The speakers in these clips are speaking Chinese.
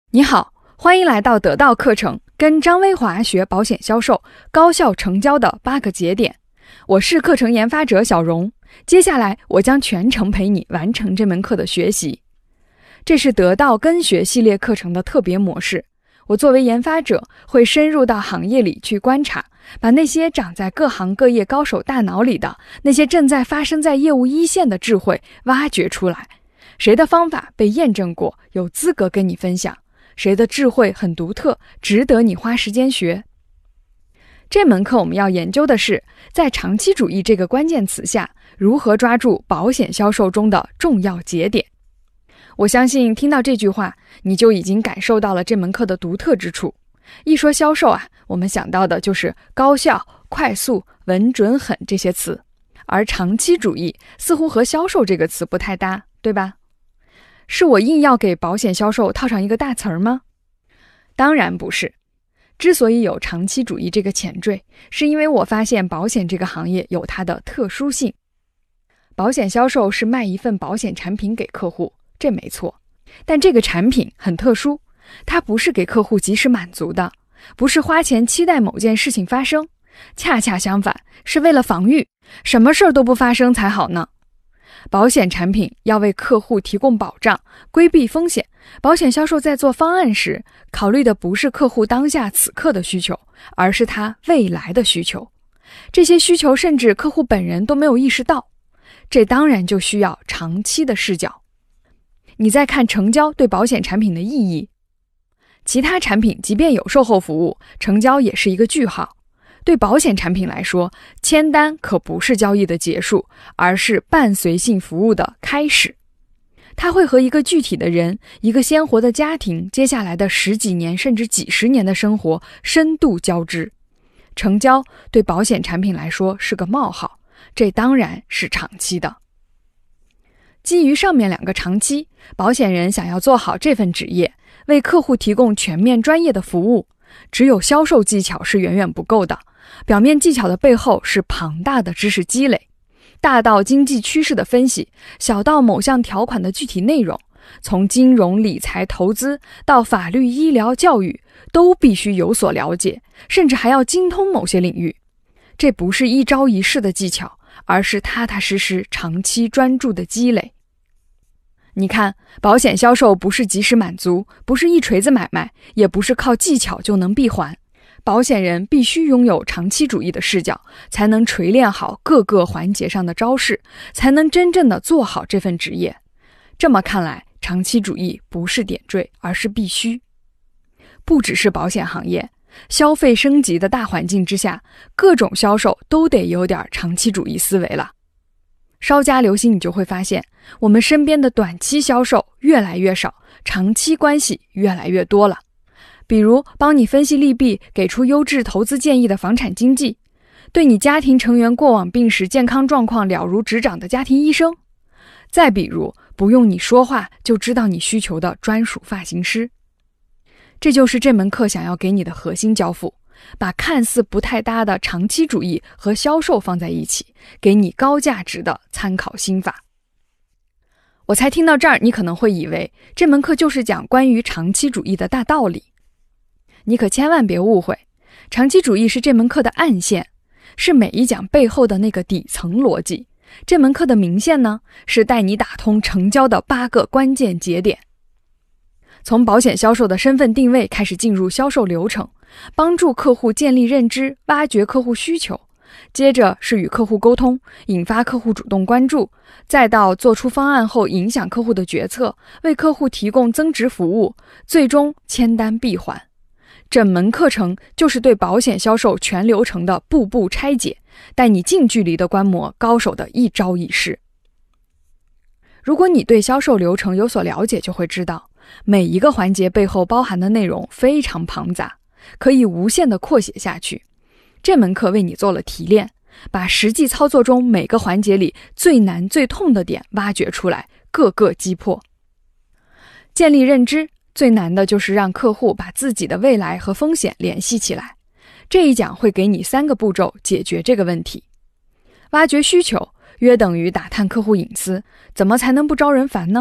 你好，欢迎来到得到课程，跟张威华学保险销售，高效成交的8个节点。我是课程研发者小荣，接下来我将全程陪你完成这门课的学习。这是得到跟学系列课程的特别模式，我作为研发者，会深入到行业里去观察，把那些长在各行各业高手大脑里的，那些正在发生在业务一线的智慧挖掘出来。谁的方法被验证过，有资格跟你分享。谁的智慧很独特，值得你花时间学。这门课我们要研究的是，在长期主义这个关键词下，如何抓住保险销售中的重要节点。我相信听到这句话，你就已经感受到了这门课的独特之处。一说销售我们想到的就是高效、快速、稳准狠这些词，而长期主义似乎和销售这个词不太搭，对吧？是我硬要给保险销售套上一个大词儿吗？当然不是。之所以有长期主义这个前缀，是因为我发现保险这个行业有它的特殊性。保险销售是卖一份保险产品给客户，这没错。但这个产品很特殊，它不是给客户及时满足的，不是花钱期待某件事情发生，恰恰相反，是为了防御，什么事儿都不发生才好呢。保险产品要为客户提供保障，规避风险。保险销售在做方案时，考虑的不是客户当下此刻的需求，而是他未来的需求。这些需求甚至客户本人都没有意识到，这当然就需要长期的视角。你再看成交对保险产品的意义，其他产品即便有售后服务，成交也是一个句号。对保险产品来说，签单可不是交易的结束，而是伴随性服务的开始。它会和一个具体的人，一个鲜活的家庭，接下来的10几年甚至几十年的生活深度交织。成交对保险产品来说是个冒号，这当然是长期的。基于上面2个长期，保险人想要做好这份职业，为客户提供全面专业的服务，只有销售技巧是远远不够的。表面技巧的背后是庞大的知识积累，大到经济趋势的分析，小到某项条款的具体内容，从金融、理财、投资到法律、医疗、教育，都必须有所了解，甚至还要精通某些领域。这不是一朝一夕的技巧，而是踏踏实实、长期专注的积累。你看，保险销售不是及时满足，不是一锤子买卖，也不是靠技巧就能闭环。保险人必须拥有长期主义的视角，才能锤炼好各个环节上的招式，才能真正的做好这份职业。这么看来，长期主义不是点缀，而是必须。不只是保险行业，消费升级的大环境之下，各种销售都得有点长期主义思维了。稍加留心，你就会发现，我们身边的短期销售越来越少，长期关系越来越多了。比如帮你分析利弊，给出优质投资建议的房产经纪，对你家庭成员过往病史健康状况了如指掌的家庭医生，再比如不用你说话就知道你需求的专属发型师。这就是这门课想要给你的核心交付，把看似不太搭的长期主义和销售放在一起，给你高价值的参考心法。我才听到这儿，你可能会以为这门课就是讲关于长期主义的大道理。你可千万别误会，长期主义是这门课的暗线，是每一讲背后的那个底层逻辑。这门课的明线呢，是带你打通成交的8个关键节点。从保险销售的身份定位开始进入销售流程，帮助客户建立认知，挖掘客户需求，接着是与客户沟通，引发客户主动关注，再到做出方案后影响客户的决策，为客户提供增值服务，最终签单闭环。整门课程就是对保险销售全流程的步步拆解，带你近距离的观摩高手的一招一式。如果你对销售流程有所了解，就会知道每一个环节背后包含的内容非常庞杂，可以无限的扩写下去。这门课为你做了提炼，把实际操作中每个环节里最难最痛的点挖掘出来，各个击破。建立认知，最难的就是让客户把自己的未来和风险联系起来。这一讲会给你3个步骤解决这个问题。挖掘需求，约等于打探客户隐私，怎么才能不招人烦呢？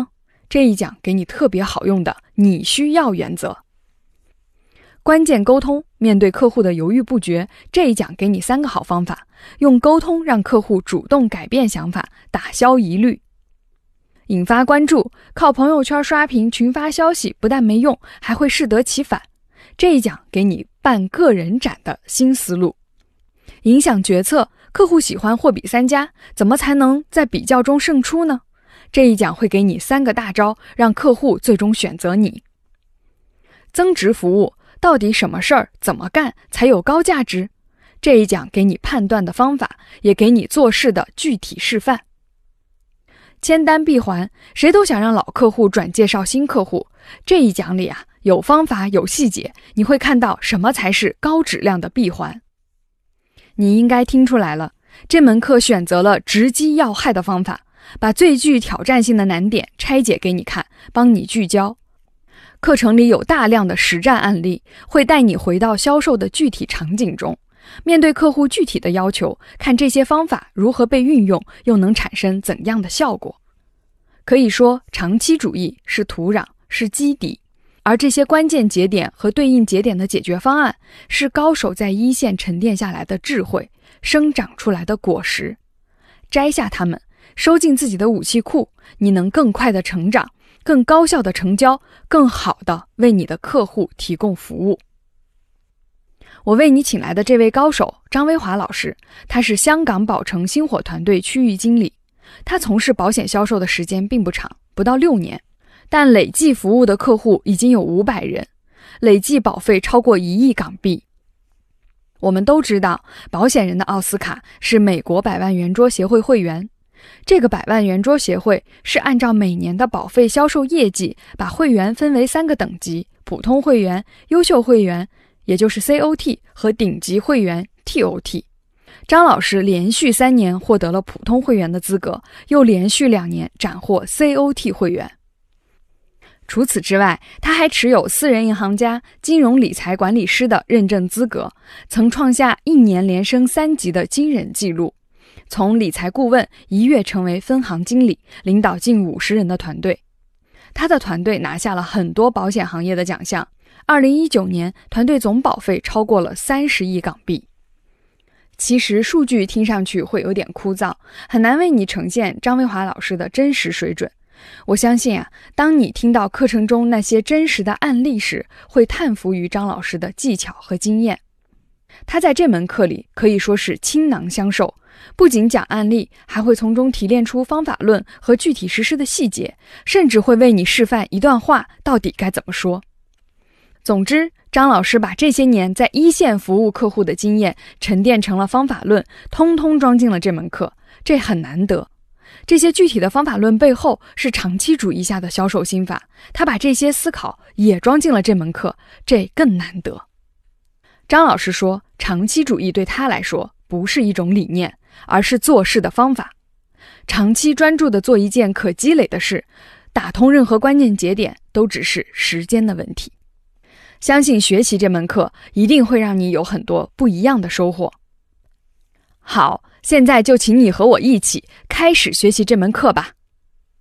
这一讲给你特别好用的你需要原则。关键沟通，面对客户的犹豫不决，这一讲给你3个好方法，用沟通让客户主动改变想法，打消疑虑。引发关注，靠朋友圈刷屏群发消息不但没用，还会适得其反。这一讲给你办个人展的新思路。影响决策，客户喜欢货比三家，怎么才能在比较中胜出呢？这一讲会给你3个大招，让客户最终选择你。增值服务，到底什么事儿怎么干才有高价值？这一讲给你判断的方法，也给你做事的具体示范。签单闭环，谁都想让老客户转介绍新客户。这一讲里有方法有细节，你会看到什么才是高质量的闭环。你应该听出来了，这门课选择了直击要害的方法，把最具挑战性的难点拆解给你看，帮你聚焦。课程里有大量的实战案例，会带你回到销售的具体场景中，面对客户具体的要求，看这些方法如何被运用，又能产生怎样的效果。可以说，长期主义是土壤，是基底，而这些关键节点和对应节点的解决方案，是高手在一线沉淀下来的智慧，生长出来的果实。摘下它们，收进自己的武器库，你能更快的成长，更高效的成交，更好的为你的客户提供服务。我为你请来的这位高手张威华老师，他是香港宝诚星火团队区域经理，他从事保险销售的时间并不长，不到6年，但累计服务的客户已经有500人，累计保费超过1亿港币。我们都知道，保险人的奥斯卡是美国100万圆桌协会会员。这个100万圆桌协会是按照每年的保费销售业绩，把会员分为3个等级：普通会员、优秀会员，也就是 COT 和顶级会员 TOT。张老师连续3年获得了普通会员的资格，又连续2年斩获 COT 会员。除此之外，他还持有私人银行家、金融理财管理师的认证资格，曾创下1年连升3级的惊人纪录。从理财顾问一跃成为分行经理，领导近50人的团队。他的团队拿下了很多保险行业的奖项。2019年，团队总保费超过了30亿港币。其实数据听上去会有点枯燥，很难为你呈现张威华老师的真实水准。我相信当你听到课程中那些真实的案例时，会叹服于张老师的技巧和经验。他在这门课里可以说是倾囊相授，不仅讲案例，还会从中提炼出方法论和具体实施的细节，甚至会为你示范一段话到底该怎么说。总之，张老师把这些年在一线服务客户的经验沉淀成了方法论，通通装进了这门课，这很难得。这些具体的方法论背后是长期主义下的销售心法，他把这些思考也装进了这门课，这更难得。张老师说，长期主义对他来说不是一种理念，而是做事的方法。长期专注地做一件可积累的事，打通任何关键节点都只是时间的问题。相信学习这门课一定会让你有很多不一样的收获。好，现在就请你和我一起开始学习这门课吧。